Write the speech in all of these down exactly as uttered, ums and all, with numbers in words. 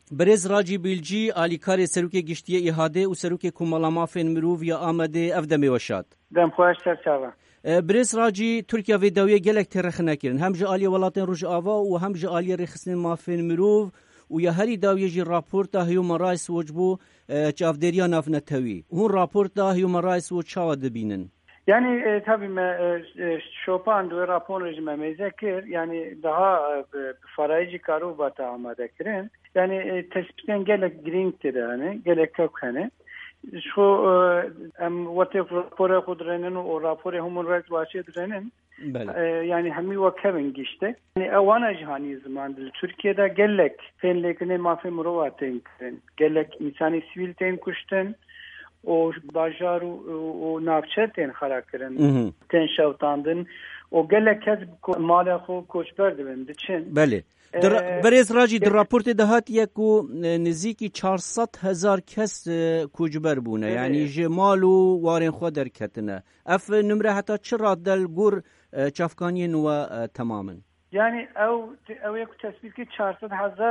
برز راجی بیلجی آلیکار سروک گشتی احاده و سروک کمالا مافین مروف یا آمده افدمی وشاد دم خوش سرچاوه برز راجی ترکیه و داویه گلک ترخ نکرن هم جه آلی ولاتن روش آوا و هم جه آلی رخصن مافین مروف و یا هری داویه جی راپورتا هیومن رایتس وجبو چافدریا ناف نتوی هون راپورتا هیومن رایتس و چاوا دبینن yani tabii me şopan do rapor rejime mezekir yani daha farayıcı karu bata amade kirin yani tespiten gelek green'tir yani gelek kökhane şu em wate rapora kudrenin o rapora human rights watch'e drenin yani hemi ve Kevin gişte yani avana cihani zamandır Türkiye'de gelek fenlekine mafi muruvaten gelek insani sivil ten kuşten o bajar o navçeten xarakterin ten şavtandın o gelek kez mala xo koçber dibin diçin bale برز راجی در راپورت دهات یکو نزدیکی چهارصد هزار کس کوچبر بونه یعنی جمال و وارن خود درکتنه اف نمره حتی چرا دل گور چافکانی نو تماما yani او او یک tespit ki چهارصد هزار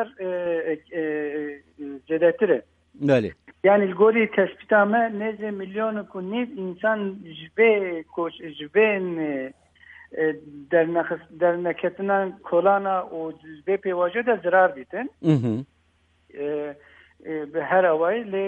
زدتره بله yani gori tespit ama neze milyon ku niv insan jbe koç jben در در نکتنان کلانا و به پیواجه در ضرر بیتن به هر اوای ل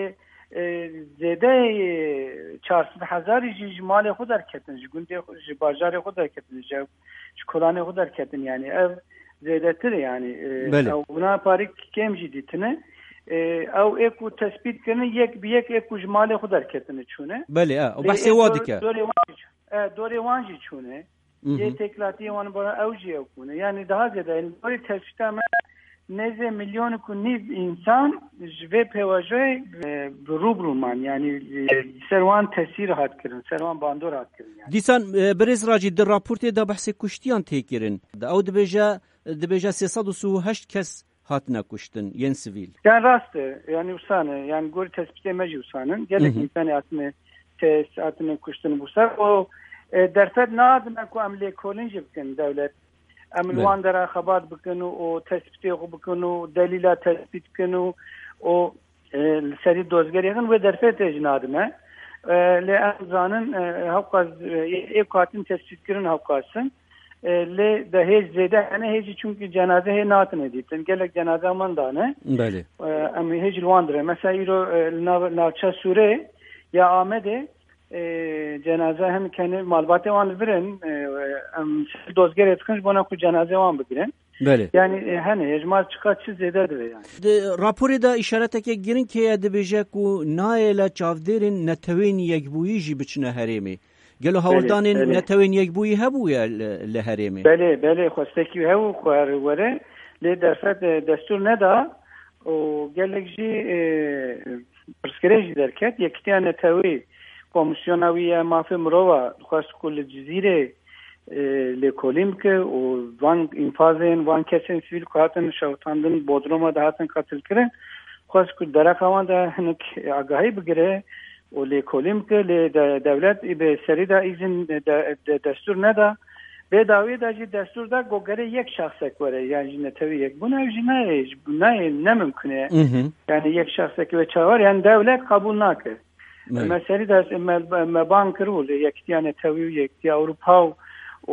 زده چهارصد هزار جمال خود در کتن گنده بازار خود در کتن کلان خود در کتن yani ev زده تر yani او buna parik kem jiditne او اكو تثبيت كن يك بيك اكو جمال خود در کتن چونه بله اه بحث وادك دوری دوری وانجی چونه یه تکلاتی وان برای اوجی کنه یعنی daha ziyade yani böyle tespit ama neze milyon ku niv insan ve pevaje rubruman yani servan tesir hat kirin servan bandor hat kirin yani disan برز راجی در راپورت دا بحث کشتیان تکرین او دبیجا دبیجا سیصد و هشت کس hat nakuştun yen sivil yani rastı yani usane yani gol tespit emeci usanın gelek insani atını tes atını kuştun busar o درصد نادم اكو عمليه كولنج بكن دوله املوان درا خبات بكنو او تثبيت بكنو دليل تثبيت بكنو او سري دوزگريغن و درفت اجنادمه لانزانن حقاز ايقاتن تثبيت كرن حقاسن ل دهج زده انا هيج çünkü cenaze he natın edipten gelek cenaze mandane bale am hej lwandre mesela iro navça sure ya amede cenaze hem kendi malbate van verin dozger etkinç bana ku cenaze van bigiren bale yani hani ecmal çıkaçı zededir yani raporu da işareteke girin ki ya dibije ku naila çavderin netewin yekbuyi ji biçne heremi gelo hawldanın netewin yekbuyi hebu ya le heremi bale bale xosteki hebu xwar were le derfet destur neda o gelekji perskreji derket yektiyan netewi komisyonawiye mafi mrova خواست کل جزیره لکولیم که و وان انفازین وان کسین سیویل کاتن شوتاندن بودروما دهاتن قتل کرن خواست کل درک آوان ده هنک آگاهی بگیره و لکولیم که دولت به سری دا ایزن دستور ندا به داوی دا جی دستور دا گوگره یک شخص اکوره یعنی نتوی یک بونه اوجی نه نه نممکنه یعنی یک شخص اکوه چاور یعنی دولت قبول نکه مسئله دست مبان کرد یکتیان توی یکتی اروپا و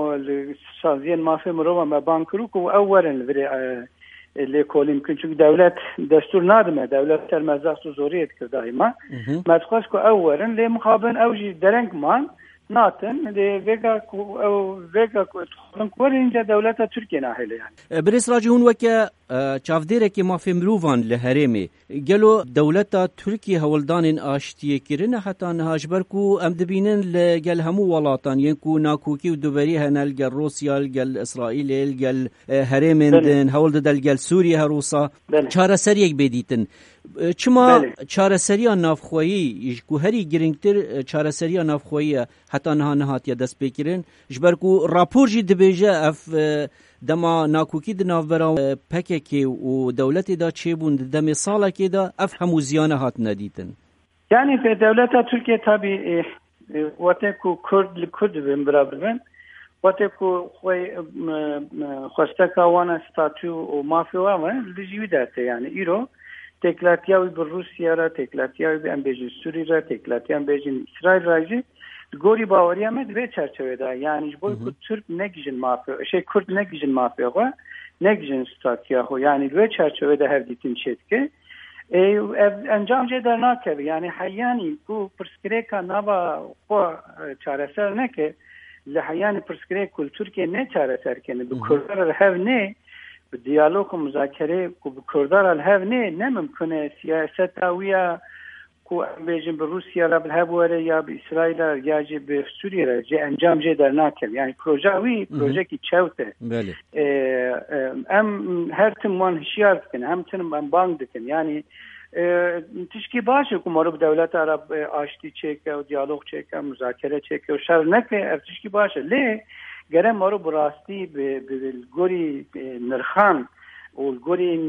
سازین مافی مرو مبان کرد و اولن وری لکولیم کن چون دولت دستور نداره دولت تر مزاق زوریت کرد دائما متخصص کو اولن لی مقابل اوجی درنگ من ناتن لی وگا او وگا کو اینجا دولت ترکیه ناهله yani برس راجون وکه چافدره که مافی مروان لهرمی گلو دولت ترکیه هولدان آشتیه کرن حتی نهاجبر کو ام دبینن لگل همو ولاتان ین کو ناکوکی و دوبری هنل گل روسیا گل اسرائیل گل هرمندن هولد دل گل سوریه روسا چاره سر یک بدیتن چما چاره سری نافخویی کو هری گرینگتر چاره سری نافخویی حتی نه نهات یا دست بکرن جبر کو راپور جی دبیجه اف دما ناکوکی د ناوبرا پککی و دولت دا چه بوند دم سالا کی دا افهم زیانه هات ندیدن یعنی في دولت ترکیه تابی وقتی کو کرد لکرد بین برابرن وقتی که خوی خواسته که وان ستاتو و مافیا و لجیوی داته یعنی ایرو تکلاتیاوی بر روسیه را تکلاتیاوی به امبیجن سوری را تکلاتیاوی امبیجن اسرائیل راجی گوری باوری هم دوی چرچوه دا یعنی جبوی که ترک نگیجن مافیا شی کرد نگیجن مافیا و نگیجن ستاتیا خو یعنی دوی چرچوه دا هر دیتین چید که انجام جه در ناکه یعنی حیانی کو پرسکره که نبا خو چارسر نکه لحیانی پرسکره کل ترکیه نه چارسر کنه به کردار الهو نه به دیالوگ و مذاکره که به کردار الهو نه نممکنه سیاست هاویه کو بیجن به روسیه را بالهواره یا به اسرائیل یا جه به سوریه را جه انجام جه در ناکل یعنی پروژه وی پروژه کی چوته ام هر تموان هشیار کن هم تنم ام بانگ دکن یعنی تشکی باشه که مرو دولت عرب آشتی چیکه و دیالوگ چیکه مذاکره چیکه و شر نکه تشکی باشه لی گره مرو براستی به گوری نرخان و گوری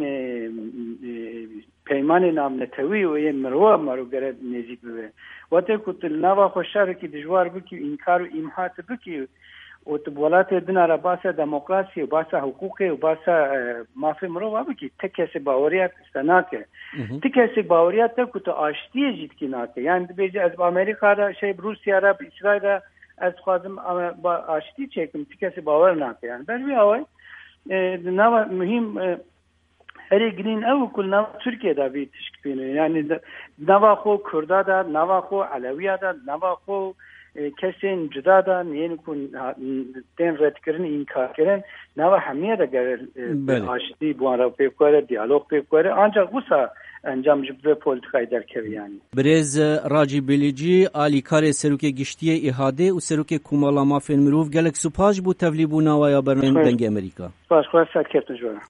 پیمان نام نتوی و این مروه مرو گره نزیک ببه وقتی که نوا خوشتر که دجوار بکی انکار و امحات بکی و تبولات دنا را باسا دموکراسی و باسا حقوق و باسا مافی مروه بکی تکیسی باوریت استناکه تکیسی باوریت تا که تو آشتی جید کی ناکه یعنی بیجه از امریکا را شیب روسیه را اسرائیل را از خوازم با آشتی چکم تکیسی باور ناکه یعنی بروی آوی نوا مهم هری گرین او کل نوا ترکیه دا بی تشکیل یعنی نوا خو کردا دا نوا خو علویه دا نوا خو کسین جدا دا یعنی کن دین رد کردن انکار کردن نوا همیه دا گر آشتی بوان را پیکوره دیالوگ پیکوره آنجا غصه انجام جبه پولیتیکای در کردن یعنی برز راجی بلیجی آلی کار سروک گشتی احاده و سروک کومالا مافین مروف گلک سپاش بو تولیبو نوایا برنامه دنگ امریکا سپاش خواه ساد کرتن جوانه